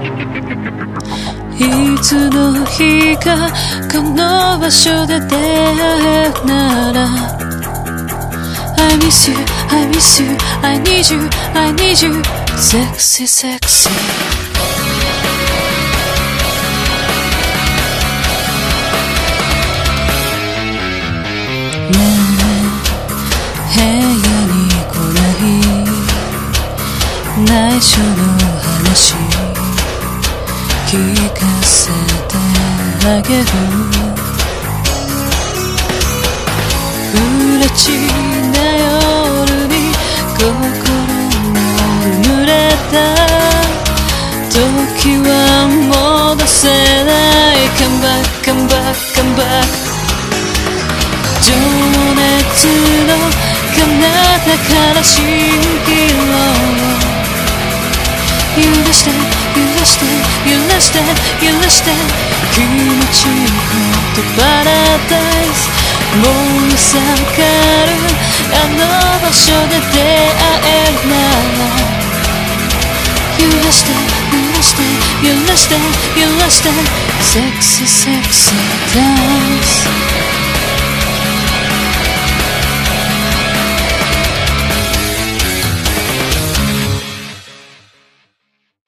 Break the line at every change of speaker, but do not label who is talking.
いつの日かこの場所で出会えるなら I miss you, I miss you, I need you, I need you Sexy, sexy部屋に来ない内緒の話聞かせてあげる不らちな夜に心も濡れた時は戻せない Come back, come back, come back 情熱の彼方から蜃気楼許して許して許して許して気持ちよくとパラダイス燃え盛るあの場所で出会えるなら許して許して許して許してセクシーセクシーダンス